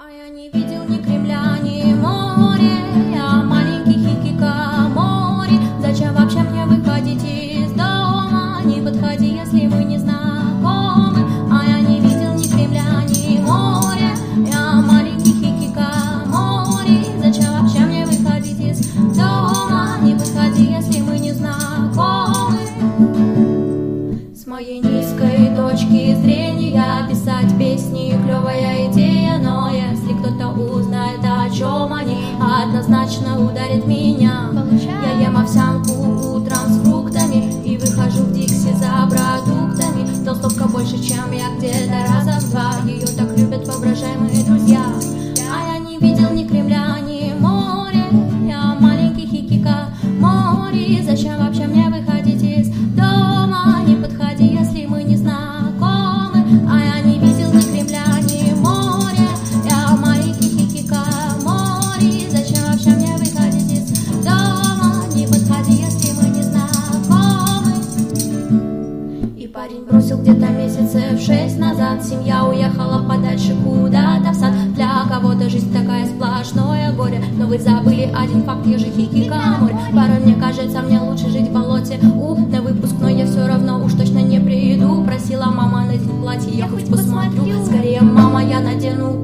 А я не видел ни Кремля, ни моря, я маленький хикикамори. Зачем вообще мне выходить из дома? Не подходи, если мы не знакомы. А я не видел ни Кремля, ни моря, я маленький хикикамори. Зачем вообще мне выходить из дома? Не подходи, если мы не знакомы. С моей низкой точки зрения писать песни — клевая идея, но если кто-то узнает, о чем они, однозначно ударит меня. Я ем овсянку утром с фруктами и выхожу в Дикси за продуктами. Толстовка больше, чем я, где-то раза в два. Ее так любят воображаемые друзья. А я не видел ни Кремля, ни моря, я маленький хикикамори. Зачем вообще мне выходить из дома? Не подходи, если мы не знакомы. А я не видел ни Кремля, ни моря, я маленький хикикамори. Зачем вообще мне выходить из дома? Не подходи, если мы не знакомы. И парень бросил где-то месяцев 6 назад. Семья уехала подальше куда-то в сад. Для кого-то жизнь такая сплошное горе, но вы забыли один факт: я же хикикамори. Порой мне кажется, мне лучше жить в болоте. На выпускной я все равно уж точно не приду. Просила мама надеть платье, я хоть посмотрю. Скорее, мама, я надену